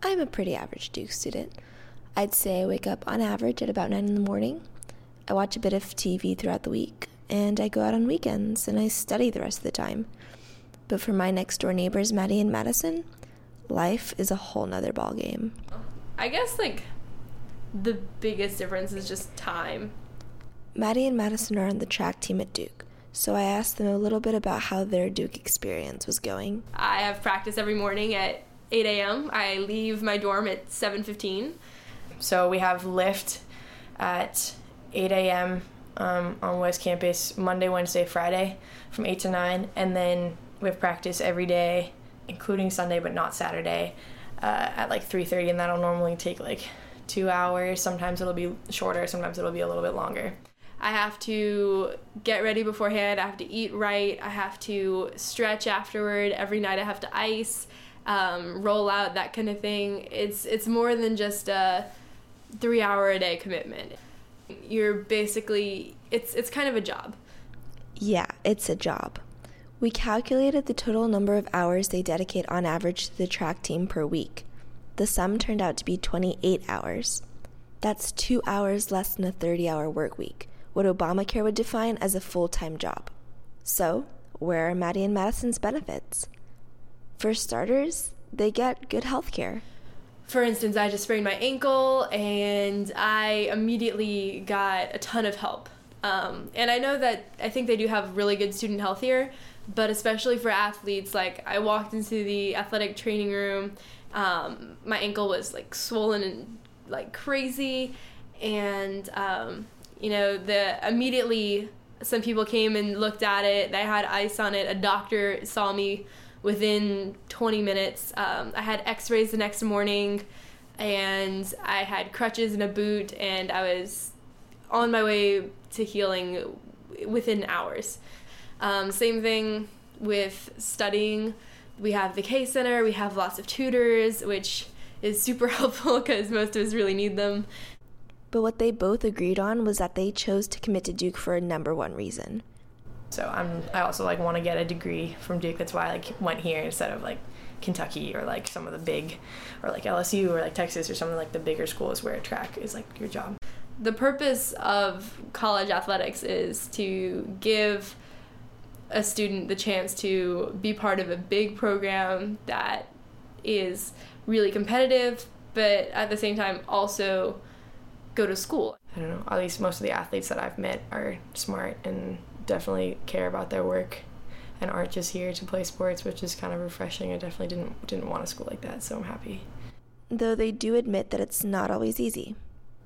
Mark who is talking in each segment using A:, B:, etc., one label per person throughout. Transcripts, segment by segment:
A: I'm a pretty average Duke student. I'd say I wake up on average at about 9 in the morning. I watch a bit of TV throughout the week, and I go out on weekends, and I study the rest of the time. But for my next-door neighbors, Maddie and Madison, life is a whole nother ballgame.
B: I guess, the biggest difference is just time.
A: Maddie and Madison are on the track team at Duke, so I asked them a little bit about how their Duke experience was going.
B: I have practice every morning at 8 a.m. I leave my dorm at 7:15.
C: So we have lift at 8 a.m. On West Campus, Monday, Wednesday, Friday, from 8 to 9, and then we have practice every day, including Sunday, but not Saturday, at 3:30, and that'll normally take 2 hours. Sometimes it'll be shorter, sometimes it'll be a little bit longer.
B: I have to get ready beforehand, I have to eat right, I have to stretch afterward, every night I have to ice, roll out, that kind of thing. It's more than just a 3-hour-a-day commitment. You're basically, it's kind of a job.
A: Yeah, it's a job. We calculated the total number of hours they dedicate on average to the track team per week. The sum turned out to be 28 hours. That's 2 hours less than a 30-hour work week, what Obamacare would define as a full-time job. So, where are Maddie and Madison's benefits? For starters, they get good health care.
B: For instance, I just sprained my ankle, and I immediately got a ton of help. And I think they do have really good student health here, but especially for athletes, I walked into the athletic training room, my ankle was swollen and crazy, and immediately some people came and looked at it. They had ice on it. A doctor saw me within 20 minutes. I had x-rays the next morning, and I had crutches and a boot, and I was on my way to healing within hours. Same thing with studying. We have the K Center, we have lots of tutors, which is super helpful because most of us really need them.
A: But what they both agreed on was that they chose to commit to Duke for a number one reason.
C: So I also want to get a degree from Duke. That's why I went here instead of Kentucky or some of the big, or LSU or Texas or some of the bigger schools where track is your job.
B: The purpose of college athletics is to give a student the chance to be part of a big program that is really competitive, but at the same time also go to school.
C: I don't know, at least most of the athletes that I've met are smart and definitely care about their work and aren't just here to play sports, which is kind of refreshing. I definitely didn't want a school like that, so I'm happy.
A: Though they do admit that it's not always easy.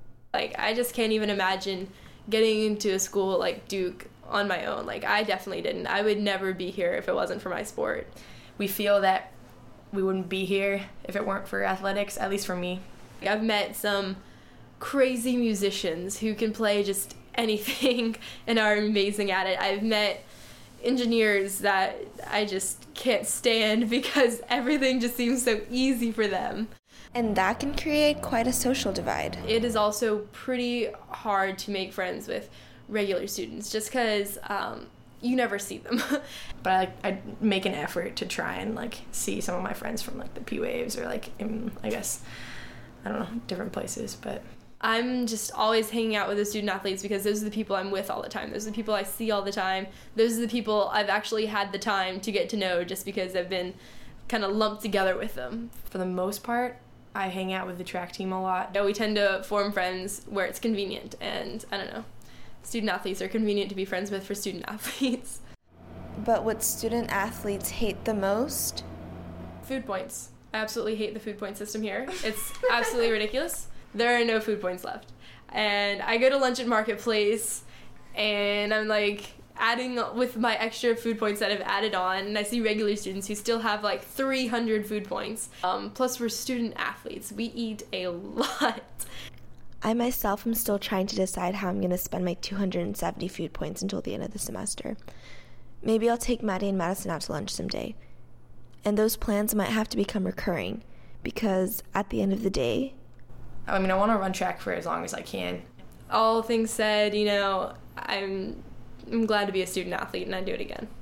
B: I just can't even imagine getting into a school like Duke on my own. I definitely didn't. I would never be here if it wasn't for my sport.
C: We feel that we wouldn't be here if it weren't for athletics, at least for me.
B: I've met some crazy musicians who can play just anything and are amazing at it. I've met engineers that I just can't stand because everything just seems so easy for them.
A: And that can create quite a social divide.
B: It is also pretty hard to make friends with regular students just because you never see them.
C: But I make an effort to try and see some of my friends from the P-Waves or in, I guess, I don't know, different places. But
B: I'm just always hanging out with the student athletes because those are the people I'm with all the time. Those are the people I see all the time. Those are the people I've actually had the time to get to know just because I've been kind of lumped together with them.
C: For the most part, I hang out with the track team a lot.
B: We tend to form friends where it's convenient, and I don't know, student athletes are convenient to be friends with for student athletes.
A: But what student athletes hate the most?
B: Food points. I absolutely hate the food point system here. It's absolutely ridiculous. There are no food points left. And I go to lunch at Marketplace, and I'm adding with my extra food points that I've added on, and I see regular students who still have 300 food points. Plus we're student athletes. We eat a lot.
A: I myself am still trying to decide how I'm going to spend my 270 food points until the end of the semester. Maybe I'll take Maddie and Madison out to lunch someday. And those plans might have to become recurring, because at the end of the day,
C: I want to run track for as long as I can.
B: All things said, I'm glad to be a student athlete, and I'd do it again.